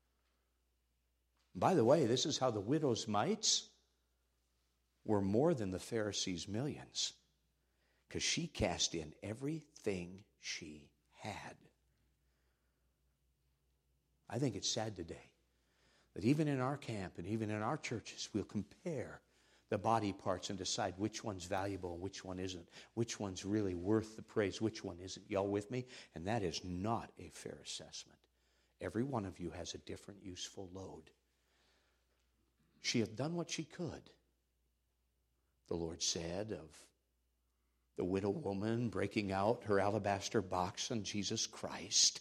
By the way, this is how the widow's mites were more than the Pharisees' millions, because she cast in everything she had. I think it's sad today that even in our camp and even in our churches, we'll compare the body parts and decide which one's valuable and which one isn't, which one's really worth the praise, which one isn't. Y'all with me? And that is not a fair assessment. Every one of you has a different useful load. She had done what she could. The Lord said of the widow woman breaking out her alabaster box on Jesus Christ.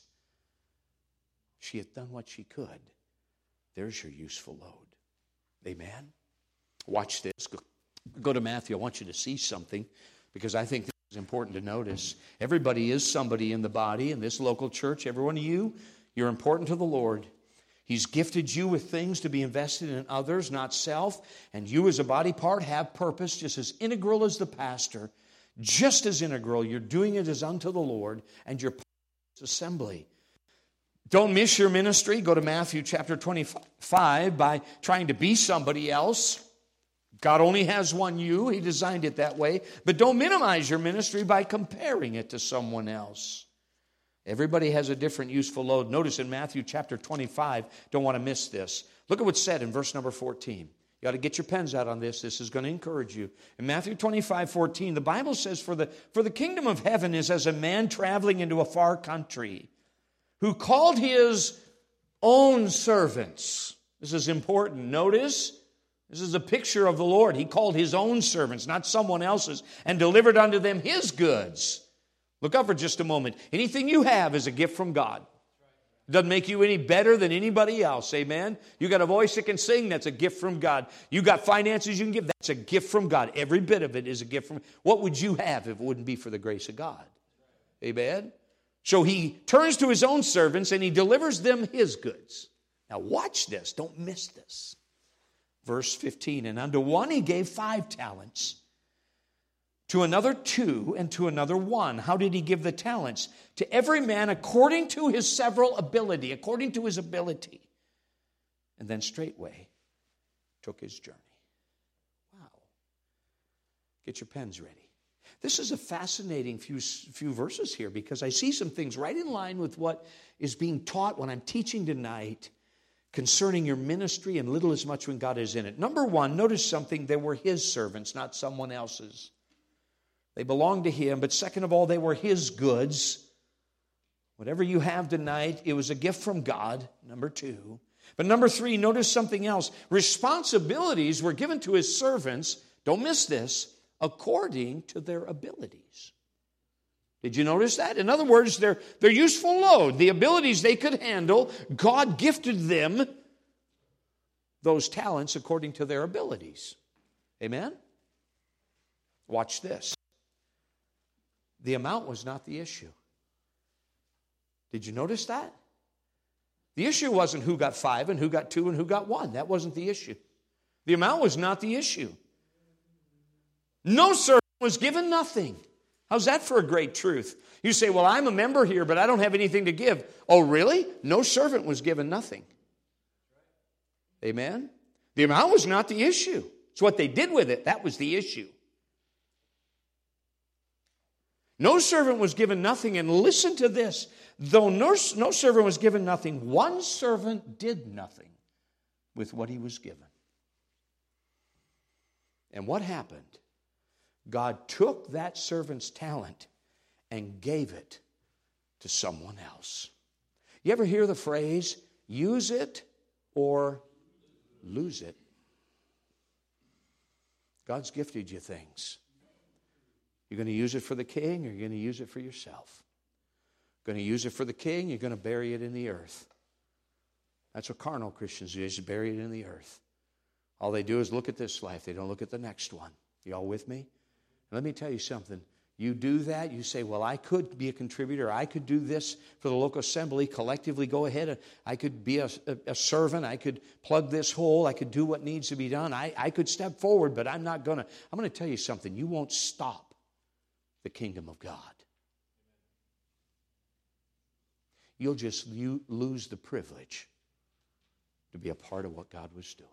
She had done what she could. There's your useful load. Amen? Watch this. Go, go to Matthew. I want you to see something because I think this is important to notice. Everybody is somebody in the body in this local church. Every one of you, you're important to the Lord. He's gifted you with things to be invested in others, not self. And you as a body part have purpose just as integral as the pastor. Just as integral. You're doing it as unto the Lord. And your assembly. Don't miss your ministry. Go to Matthew chapter twenty-five by trying to be somebody else. God only has one you. He designed it that way. But don't minimize your ministry by comparing it to someone else. Everybody has a different useful load. Notice in Matthew chapter twenty-five, don't want to miss this. Look at what's said in verse number fourteen. You got to get your pens out on this. This is going to encourage you. In Matthew twenty-five, fourteen, the Bible says, For the, for the kingdom of heaven is as a man traveling into a far country, who called his own servants. This is important. Notice, this is a picture of the Lord. He called his own servants, not someone else's, and delivered unto them his goods. Look up for just a moment. Anything you have is a gift from God. It doesn't make you any better than anybody else. Amen? You got a voice that can sing, that's a gift from God. You got finances you can give, that's a gift from God. Every bit of it is a gift from God. What would you have if it wouldn't be for the grace of God? Amen? So he turns to his own servants and he delivers them his goods. Now watch this. Don't miss this. Verse fifteen, and unto one he gave five talents, to another two, and to another one. How did he give the talents? To every man according to his several ability, according to his ability. And then straightway took his journey. Wow. Get your pens ready. This is a fascinating few, few verses here because I see some things right in line with what is being taught when I'm teaching tonight concerning your ministry and little as much when God is in it. Number one, notice something. They were his servants, not someone else's. They belonged to him, but second of all, they were his goods. Whatever you have tonight, it was a gift from God, number two. But number three, notice something else. Responsibilities were given to his servants, don't miss this, according to their abilities. Did you notice that? In other words, their, their useful load, the abilities they could handle, God gifted them those talents according to their abilities. Amen? Watch this. The amount was not the issue. Did you notice that? The issue wasn't who got five and who got two and who got one. That wasn't the issue. The amount was not the issue. No servant was given nothing. How's that for a great truth? You say, well, I'm a member here, but I don't have anything to give. Oh, really? No servant was given nothing. Amen? The amount was not the issue. It's what they did with it. That was the issue. No servant was given nothing. And listen to this. Though no, no servant was given nothing, one servant did nothing with what he was given. And what happened? God took that servant's talent and gave it to someone else. You ever hear the phrase, use it or lose it? God's gifted you things. You're going to use it for the king or you're going to use it for yourself? Going to use it for the king, you're going to bury it in the earth. That's what carnal Christians do, is bury it in the earth. All they do is look at this life. They don't look at the next one. You all with me? Let me tell you something. You do that, you say, well, I could be a contributor. I could do this for the local assembly. Collectively, go ahead. I could be a, a, a servant. I could plug this hole. I could do what needs to be done. I, I could step forward, but I'm not going to. I'm going to tell you something. You won't stop the kingdom of God. You'll just you lose the privilege to be a part of what God was doing.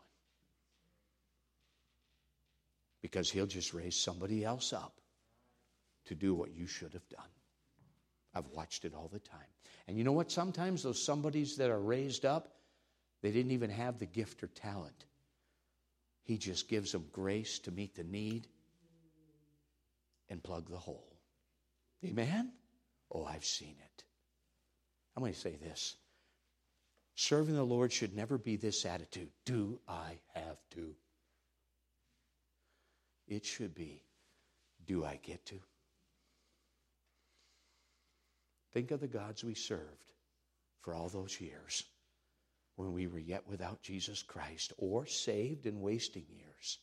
Because he'll just raise somebody else up to do what you should have done. I've watched it all the time. And you know what? Sometimes those somebodies that are raised up, they didn't even have the gift or talent. He just gives them grace to meet the need and plug the hole. Amen? Oh, I've seen it. I'm going to say this. Serving the Lord should never be this attitude. Do I have to? It should be, do I get to? Think of the gods we served for all those years when we were yet without Jesus Christ or saved and wasting years.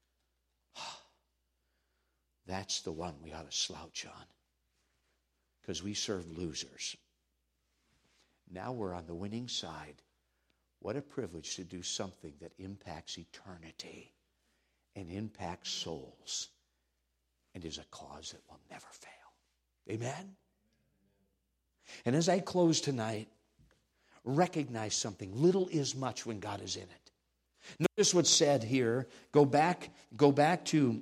That's the one we ought to slouch on because we serve losers. Now we're on the winning side. What a privilege to do something that impacts eternity and impacts souls and is a cause that will never fail. Amen? And as I close tonight, recognize something. Little is much when God is in it. Notice what's said here. Go back, go back to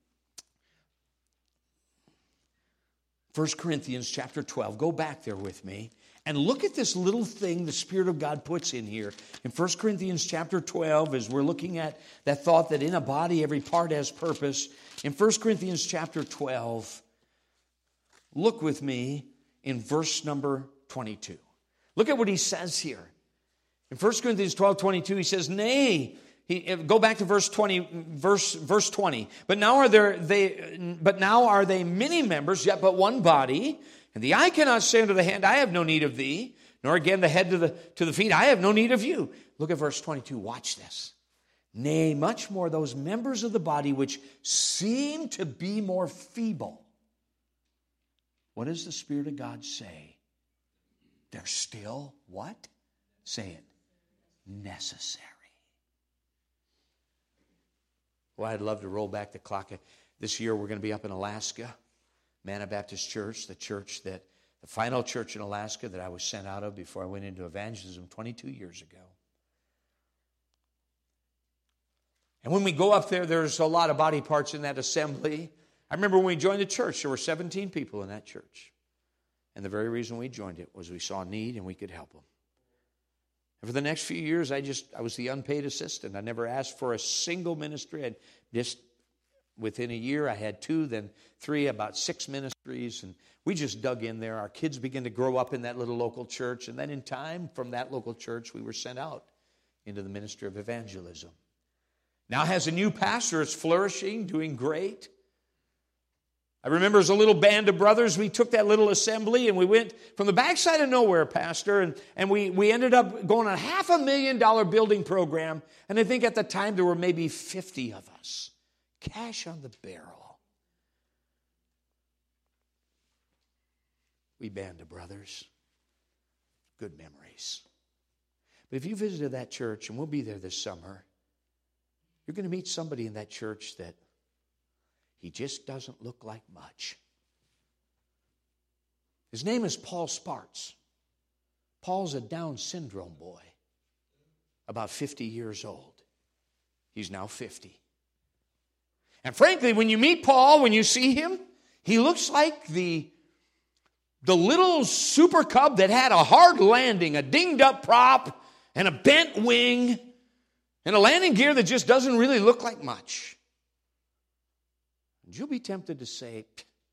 First Corinthians chapter twelve. Go back there with me. And look at this little thing the Spirit of God puts in here. In First Corinthians chapter twelve, as we're looking at that thought that in a body every part has purpose. In First Corinthians chapter twelve, look with me in verse number twenty-two. Look at what he says here. In First Corinthians twelve, twenty-two, he says, Nay, he, go back to verse twenty, verse, verse twenty. But now are there they but now are they many members, yet but one body. And the eye cannot say unto the hand, I have no need of thee, nor again the head to the to the feet, I have no need of you. Look at verse twenty-two. Watch this. Nay, much more those members of the body which seem to be more feeble. What does the Spirit of God say? They're still what? Say it. Necessary. Well, I'd love to roll back the clock. This year we're going to be up in Alaska. Manna Baptist Church, the church that, the final church in Alaska that I was sent out of before I went into evangelism twenty-two years ago. And when we go up there, there's a lot of body parts in that assembly. I remember when we joined the church, there were seventeen people in that church. And the very reason we joined it was we saw need and we could help them. And for the next few years, I just, I was the unpaid assistant. I never asked for a single ministry. I just, within a year, I had two, then three, about six ministries. And we just dug in there. Our kids began to grow up in that little local church. And then in time, from that local church, we were sent out into the ministry of evangelism. Now it has a new pastor. It's flourishing, doing great. I remember as a little band of brothers, we took that little assembly and we went from the backside of nowhere, Pastor, and, and we, we ended up going on a half a million dollar building program. And I think at the time there were maybe fifty of us. Cash on the barrel. We band of brothers. good memories. But if you visited that church, and we'll be there this summer, you're going to meet somebody in that church that he just doesn't look like much. His name is Paul Sparts. Paul's a Down syndrome boy, about fifty years old. He's now fifty. And frankly, when you meet Paul, when you see him, he looks like the, the little super cub that had a hard landing, a dinged up prop, and a bent wing, and a landing gear that just doesn't really look like much. And you'll be tempted to say,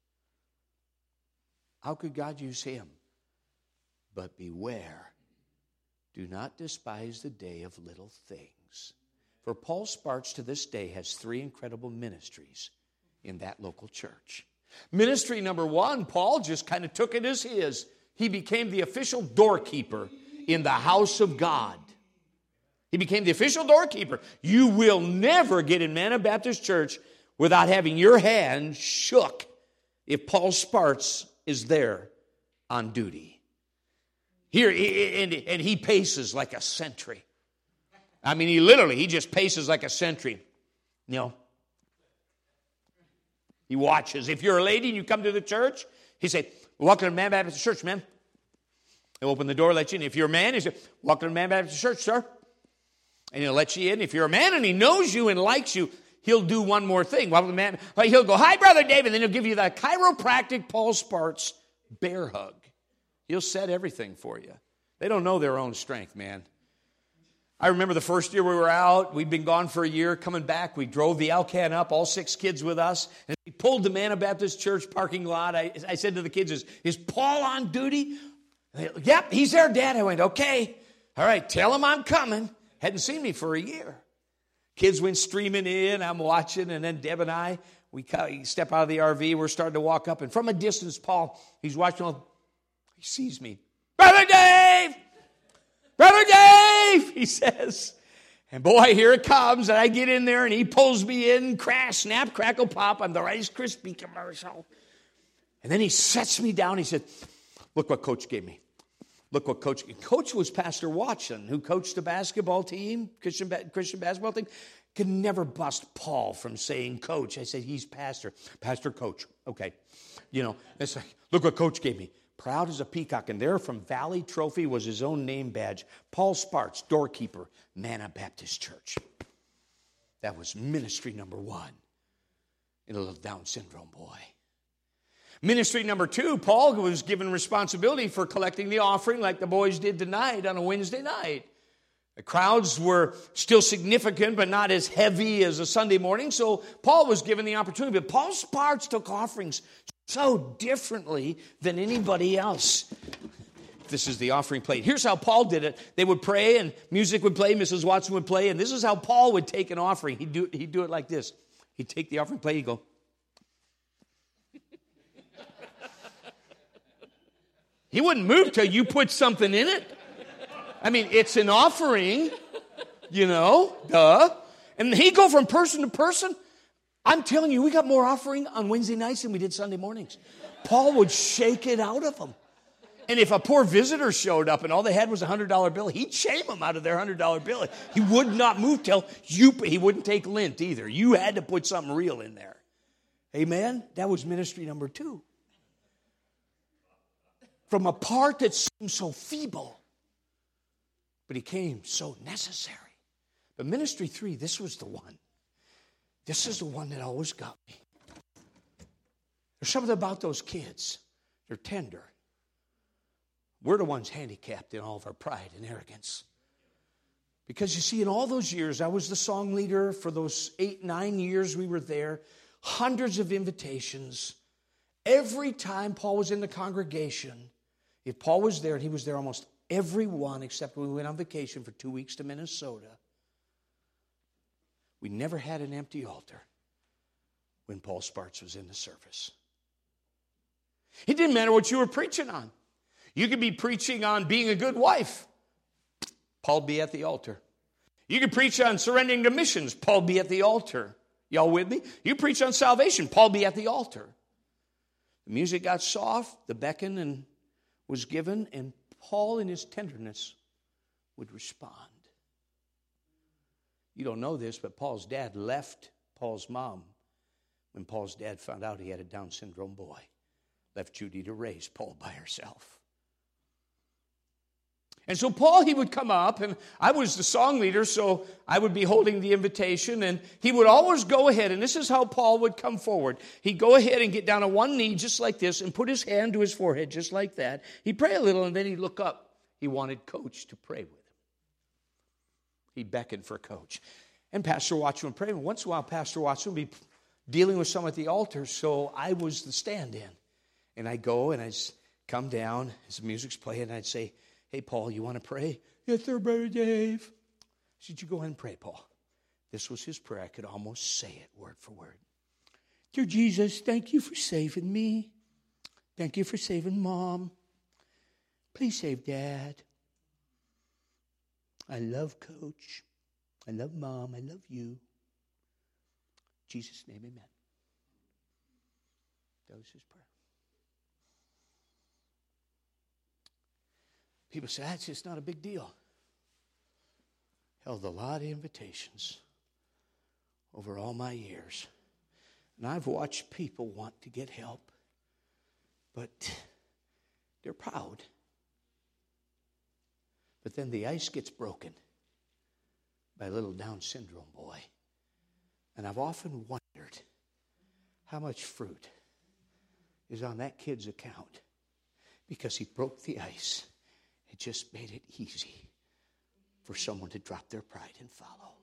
how could God use him? But beware, do not despise the day of little things. For Paul Sparts to this day has three incredible ministries in that local church. Ministry number one, Paul just kind of took it as his. He became the official doorkeeper in the house of God. He became the official doorkeeper. You will never get in Manna Baptist Church without having your hand shook if Paul Sparts is there on duty. Here, and, and he paces like a sentry. I mean, he literally, he just paces like a sentry. You know, he watches. If you're a lady and you come to the church, he say, welcome to Manna Baptist Church, man. He'll open the door, let you in. If you're a man, he say, welcome to Manna Baptist Church, sir. And he'll let you in. If you're a man and he knows you and likes you, he'll do one more thing. Welcome to man. He'll go, hi, Brother David. Then he'll give you that chiropractic Paul Sparts bear hug. He'll set everything for you. They don't know their own strength, man. I remember the first year we were out. We'd been gone for a year. Coming back, we drove the Alcan up, all six kids with us. And we pulled the Manna Baptist Church parking lot. I, I said to the kids, is, is Paul on duty? They, yep, he's there, Dad. I went, okay. All right, tell him I'm coming. Hadn't seen me for a year. Kids went streaming in. I'm watching. And then Deb and I, we step out of the R V. We're starting to walk up. And from a distance, Paul, he's watching. He sees me. Brother Dave! Brother Dave! He says. And boy, here it comes. And I get in there and he pulls me in. Crash, snap, crackle, pop. I'm the Rice Krispie commercial. And then he sets me down. He said, look what Coach gave me. Look what Coach, Coach was Pastor Watson, who coached the basketball team, Christian, Christian basketball team. Could never bust Paul from saying Coach. I said, he's Pastor. Pastor Coach. Okay. You know, it's like, look what Coach gave me. Proud as a peacock. And there from Valley Trophy was his own name badge. Paul Sparts, doorkeeper, Manna Baptist Church. That was ministry number one in a little Down syndrome boy. Ministry number two, Paul was given responsibility for collecting the offering like the boys did tonight on a Wednesday night. The crowds were still significant, but not as heavy as a Sunday morning, so Paul was given the opportunity. But Paul Sparts took offerings so differently than anybody else. This is the offering plate. Here's how Paul did it. They would pray, and music would play, Missus Watson would play, and this is how Paul would take an offering. He'd do, he'd do it like this. He'd take the offering plate, he'd go, he wouldn't move till you put something in it. I mean, it's an offering, you know, duh. And he'd go from person to person. I'm telling you, we got more offering on Wednesday nights than we did Sunday mornings. Paul would shake it out of them. And if a poor visitor showed up and all they had was a one hundred dollar bill, he'd shame them out of their one hundred dollar bill. He would not move till you, he wouldn't take lint either. You had to put something real in there. Amen? That was ministry number two. From a part that seemed so feeble, but he came so necessary. But ministry three, this was the one. This is the one that always got me. There's something about those kids. They're tender. We're the ones handicapped in all of our pride and arrogance. Because you see, in all those years, I was the song leader for those eight, nine years we were there. Hundreds of invitations. Every time Paul was in the congregation, if Paul was there, and he was there almost every one, except when we went on vacation for two weeks to Minnesota, we never had an empty altar when Paul Sparts was in the service. It didn't matter what you were preaching on. You could be preaching on being a good wife. Paul'd be at the altar. You could preach on surrendering to missions. Paul'd be at the altar. Y'all with me? You preach on salvation. Paul'd be at the altar. The music got soft. The beckon and was given, and Paul in his tenderness would respond. You don't know this, but Paul's dad left Paul's mom when Paul's dad found out he had a Down syndrome boy. Left Judy to raise Paul by herself. And so Paul, he would come up, and I was the song leader, so I would be holding the invitation, and he would always go ahead, and this is how Paul would come forward. He'd go ahead and get down on one knee just like this and put his hand to his forehead just like that. He'd pray a little, and then he'd look up. He wanted Coach to pray with him. He'd beckon for Coach. And Pastor Watson would pray. And once in a while, Pastor Watson would be dealing with someone at the altar, so I was the stand-in. And I'd go, and I'd come down as the music's playing, and I'd say, "Hey, Paul, you want to pray?" "Yes, sir, Brother Dave." I said, "You go ahead and pray, Paul." This was his prayer. I could almost say it word for word. "Dear Jesus, thank you for saving me. Thank you for saving Mom. Please save Dad. I love Coach. I love Mom. I love you. In Jesus' name, amen." That was his prayer. People say, "That's just not a big deal." Held a lot of invitations over all my years. And I've watched people want to get help, but they're proud. But then the ice gets broken by a little Down syndrome boy. And I've often wondered how much fruit is on that kid's account because he broke the ice. It just made it easy for someone to drop their pride and follow.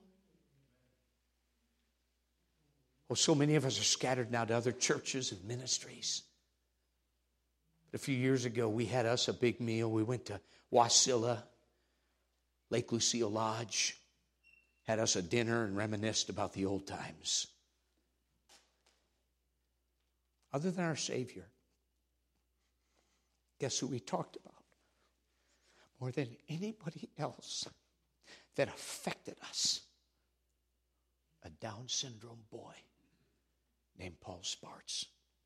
Well, so many of us are scattered now to other churches and ministries. A few years ago, we had us a big meal. We went to Wasilla, Lake Lucille Lodge, had us a dinner and reminisced about the old times. Other than our Savior, guess who we talked about? More than anybody else that affected us, a Down syndrome boy named Paul Sparts.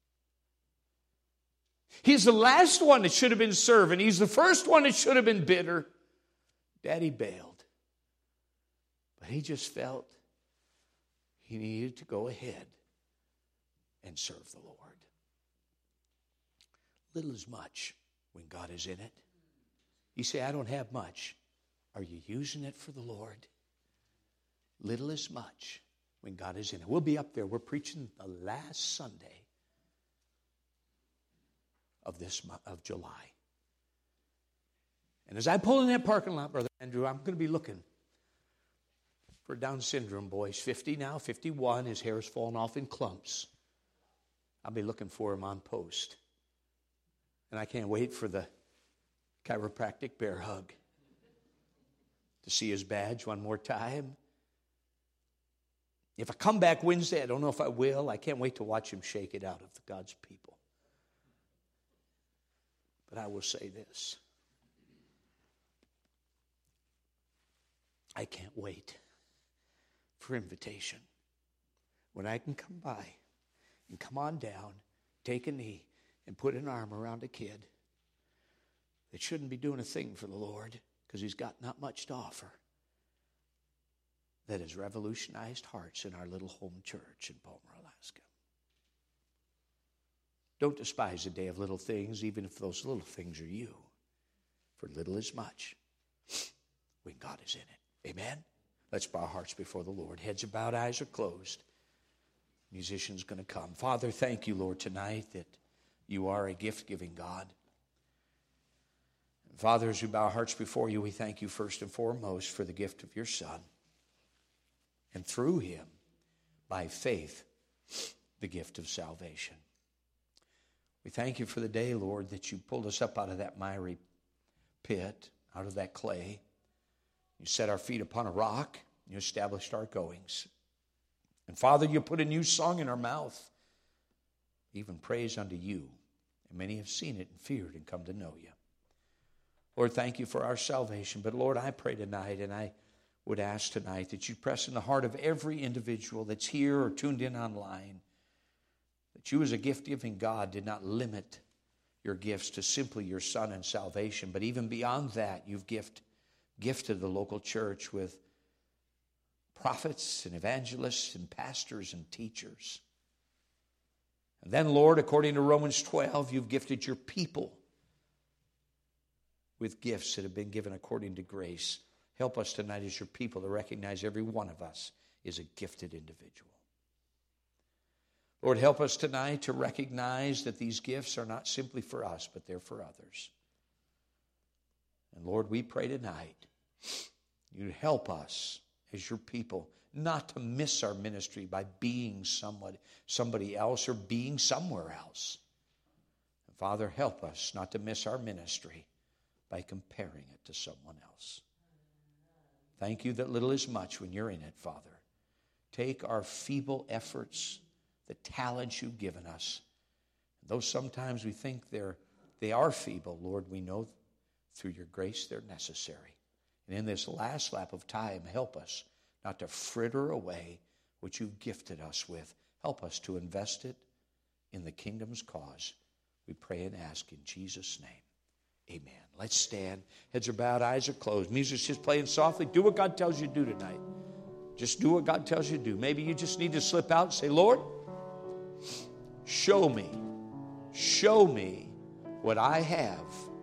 He's the last one that should have been serving. He's the first one that should have been bitter. Daddy bailed. But he just felt he needed to go ahead and serve the Lord. Little is much when God is in it. You say, "I don't have much." Are you using it for the Lord? Little is much when God is in it. We'll be up there. We're preaching the last Sunday of this month, of July. And as I pull in that parking lot, Brother Andrew, I'm going to be looking for a Down syndrome boy. He's fifty now, fifty-one. His hair's fallen off in clumps. I'll be looking for him on post. And I can't wait for the chiropractic bear hug to see his badge one more time. If I come back Wednesday, I don't know if I will. I can't wait to watch him shake it out of God's people. But I will say this. I can't wait for invitation when I can come by and come on down, take a knee, and put an arm around a kid that shouldn't be doing a thing for the Lord because he's got not much to offer, that has revolutionized hearts in our little home church in Palmer, Alaska. Don't despise the day of little things, even if those little things are you. For little is much when God is in it. Amen? Let's bow our hearts before the Lord. Heads are bowed, eyes are closed. Musician's going to come. Father, thank you, Lord, tonight that you are a gift-giving God. Father, as we bow our hearts before you, we thank you first and foremost for the gift of your Son. And through him, by faith, the gift of salvation. We thank you for the day, Lord, that you pulled us up out of that miry pit, out of that clay. You set our feet upon a rock. You established our goings. And Father, you put a new song in our mouth, even praise unto you. And many have seen it and feared and come to know you. Lord, thank you for our salvation. But Lord, I pray tonight, and I would ask tonight that you press in the heart of every individual that's here or tuned in online, that you as a gift-giving God did not limit your gifts to simply your Son and salvation. But even beyond that, you've gift, gifted the local church with prophets and evangelists and pastors and teachers. And then, Lord, according to Romans twelve, you've gifted your people with gifts that have been given according to grace. Help us tonight as your people to recognize every one of us is a gifted individual. Lord, help us tonight to recognize that these gifts are not simply for us, but they're for others. And Lord, we pray tonight you'd help us as your people not to miss our ministry by being somebody, somebody else or being somewhere else. And Father, help us not to miss our ministry by comparing it to someone else. Thank you that little is much when you're in it, Father. Take our feeble efforts, the talents you've given us. Though sometimes we think they're, they are feeble, Lord, we know through your grace they're necessary. And in this last lap of time, help us not to fritter away what you've gifted us with. Help us to invest it in the kingdom's cause. We pray and ask in Jesus' name. Amen. Let's stand. Heads are bowed, eyes are closed. Music's just playing softly. Do what God tells you to do tonight. Just do what God tells you to do. Maybe you just need to slip out and say, Lord, show me, show me what I have